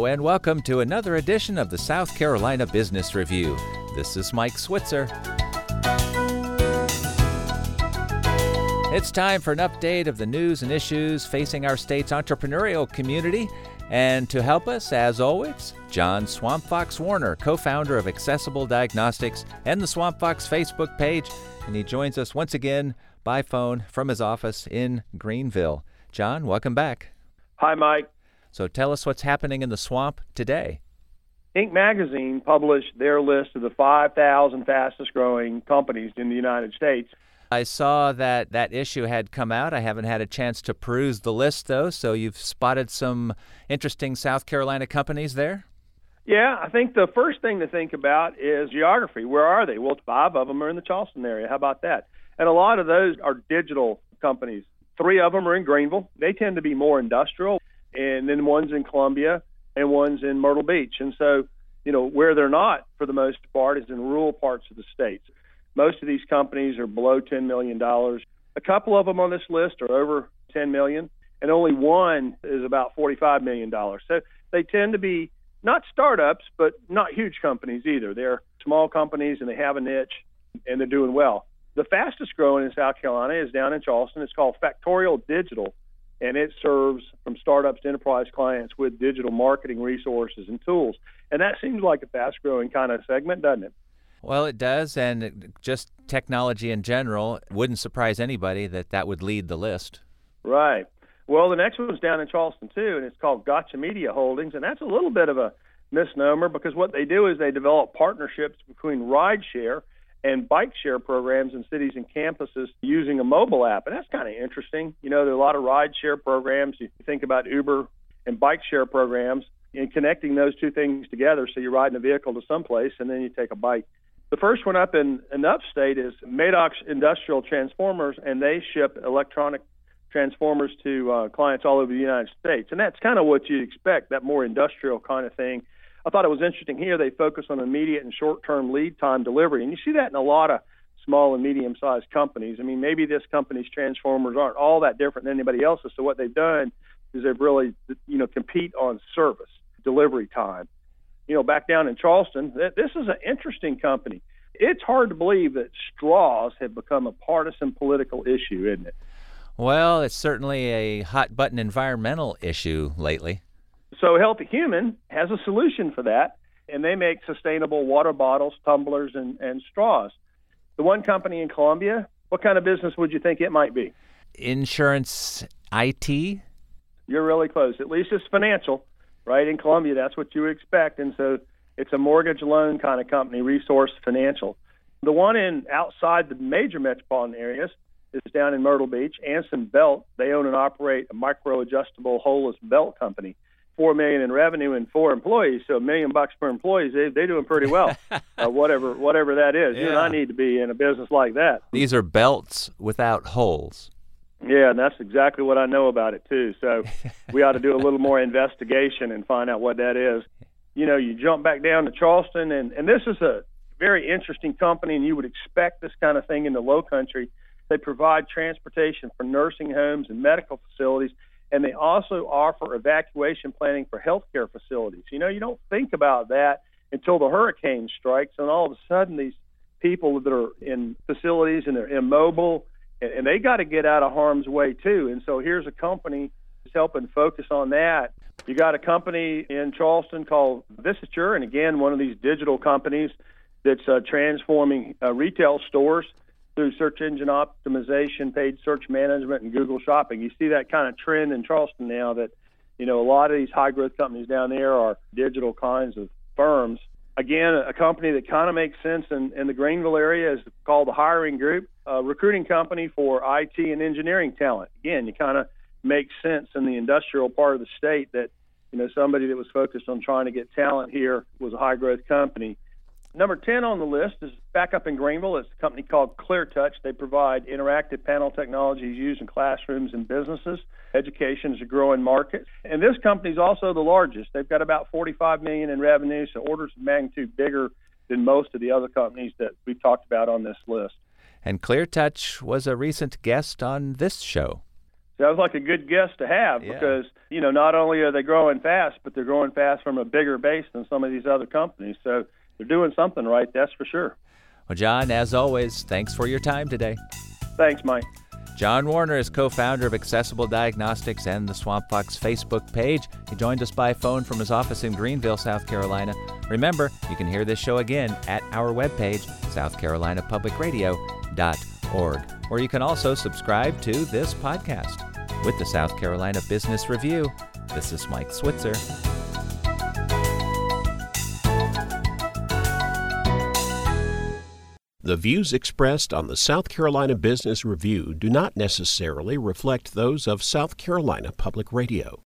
Hello and welcome to another edition of the South Carolina Business Review. This is Mike Switzer. It's time for an update of the news and issues facing our state's entrepreneurial community. And to help us, as always, John Swamp Fox Warner, co-founder of Accessible Diagnostics and the Swamp Fox Facebook page. And he joins us once again by phone from his office in Greenville. John, welcome back. Hi, Mike. So tell us what's happening in the swamp today. Inc. magazine published their list of the 5,000 fastest growing companies in the United States. I saw that issue had come out. I haven't had a chance to peruse the list, though, so you've spotted some interesting South Carolina companies there? Yeah, I think the first thing to think about is geography. Where are they? Well, 5 of them are in the Charleston area. How about that? And a lot of those are digital companies. 3 of them are in Greenville. They tend to be more industrial, and then one's in Columbia and one's in Myrtle Beach. And so, where they're not, for the most part, is in rural parts of the state. Most of these companies are below $10 million. A couple of them on this list are over $10 million, and only one is about $45 million. So they tend to be not startups, but not huge companies either. They're small companies, and they have a niche, and they're doing well. The fastest growing in South Carolina is down in Charleston. It's called Factorial Digital, and it serves from startups to enterprise clients with digital marketing resources and tools. And that seems like a fast-growing kind of segment, doesn't it? Well, it does, and just technology in general, wouldn't surprise anybody that would lead the list. Right. Well, the next one's down in Charleston, too, and it's called Gotcha Media Holdings, and that's a little bit of a misnomer because what they do is they develop partnerships between rideshare and bike share programs in cities and campuses using a mobile app, and that's kind of interesting. There are a lot of rideshare programs. You think about Uber and bike share programs and connecting those two things together so you ride in a vehicle to someplace and then you take a bike. The first one up in upstate is Maddox Industrial Transformers, and they ship electronic transformers to clients all over the United States. And that's kind of what you'd expect, that more industrial kind of thing. I thought it was interesting here they focus on immediate and short-term lead time delivery. And you see that in a lot of small and medium-sized companies. I mean, maybe this company's transformers aren't all that different than anybody else's. So what they've done is they've really, compete on service, delivery time. Back down in Charleston, this is an interesting company. It's hard to believe that straws have become a partisan political issue, isn't it? Well, it's certainly a hot-button environmental issue lately. So Healthy Human has a solution for that, and they make sustainable water bottles, tumblers, and straws. The one company in Columbia, what kind of business would you think it might be? Insurance IT? You're really close. At least it's financial. Right, in Columbia, that's what you would expect. And so it's a mortgage loan kind of company, Resource Financial. The one outside the major metropolitan areas is down in Myrtle Beach, Anson Belt. They own and operate a micro-adjustable holeless belt company. $4 million in revenue and 4 employees, so $1 million per employee. They're doing pretty well, whatever that is. Yeah. You and I need to be in a business like that. These are belts without holes. Yeah, and that's exactly what I know about it, too. So we ought to do a little more investigation and find out what that is. You jump back down to Charleston, and this is a very interesting company, and you would expect this kind of thing in the Low Country. They provide transportation for nursing homes and medical facilities, and they also offer evacuation planning for healthcare facilities. You don't think about that until the hurricane strikes, and all of a sudden these people that are in facilities and they're immobile, and they got to get out of harm's way, too. And so here's a company that's helping focus on that. You got a company in Charleston called Visiture, and again, one of these digital companies that's transforming retail stores through search engine optimization, paid search management, and Google Shopping. You see that kind of trend in Charleston now that, a lot of these high-growth companies down there are digital kinds of firms. Again, a company that kind of makes sense in the Greenville area is called the Hiring Group, a recruiting company for IT and engineering talent. Again, you kind of make sense in the industrial part of the state that, somebody that was focused on trying to get talent here was a high-growth company. Number 10 on the list is back up in Greenville. It's a company called ClearTouch. They provide interactive panel technologies used in classrooms and businesses. Education is a growing market. And this company is also the largest. They've got about $45 million in revenue, so orders of magnitude bigger than most of the other companies that we've talked about on this list. And ClearTouch was a recent guest on this show. that was like a good guess to have because, not only are they growing fast, but they're growing fast from a bigger base than some of these other companies. So they're doing something right, that's for sure. Well, John, as always, thanks for your time today. Thanks, Mike. John Warner is co-founder of Accessible Diagnostics and the Swamp Fox Facebook page. He joined us by phone from his office in Greenville, South Carolina. Remember, you can hear this show again at our webpage, southcarolinapublicradio.org, where you can also subscribe to this podcast. With the South Carolina Business Review, this is Mike Switzer. The views expressed on the South Carolina Business Review do not necessarily reflect those of South Carolina Public Radio.